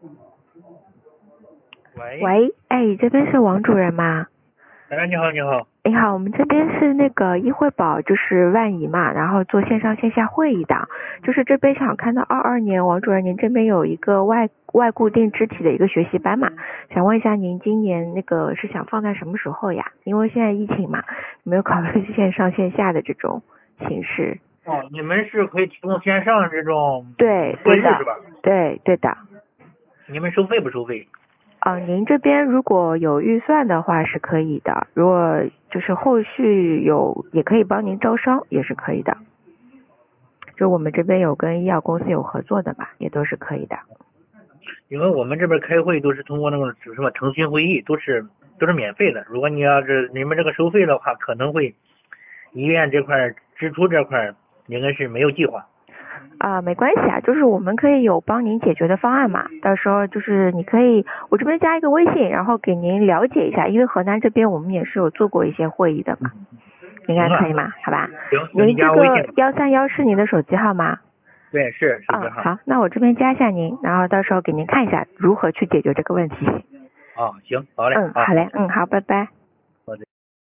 喂， 喂，哎，这边是王主任吗？ 哎，你好，你好。 你好，我们这边是那个医惠保，就是万怡嘛，然后做线上线下会议的，就是这边想看到22年王主任您这边有一个外固定肢体的一个学习班嘛，想问一下您今年那个是想放在什么时候呀？因为现在疫情嘛，有没有考虑线上线下的这种形式？ 哦，你们是可以提供线上这种对，对的， 会议是吧？ 对，对的。 你们收费不收费？ 您这边如果有预算的话是可以的，如果就是后续有也可以帮您招商，也是可以的。就我们这边有跟医药公司有合作的嘛，也都是可以的。 因为我们这边开会都是通过那种什么腾讯会议，都是免费的。如果你要是你们这个收费的话，可能会医院这块支出这块应该是没有计划。 没关系啊，就是我们可以有帮您解决的方案嘛。到时候就是你可以我这边加一个微信，然后给您了解一下，因为河南这边我们也是有做过一些会议的嘛，应该行啊， 可以吗？好吧。 行，你您这加我微信个131是您的手机号吗？ 对，是手机号。 好，那我这边加一下您，然后到时候给您看一下如何去解决这个问题。 行，好嘞，好。 好嘞，好，拜拜。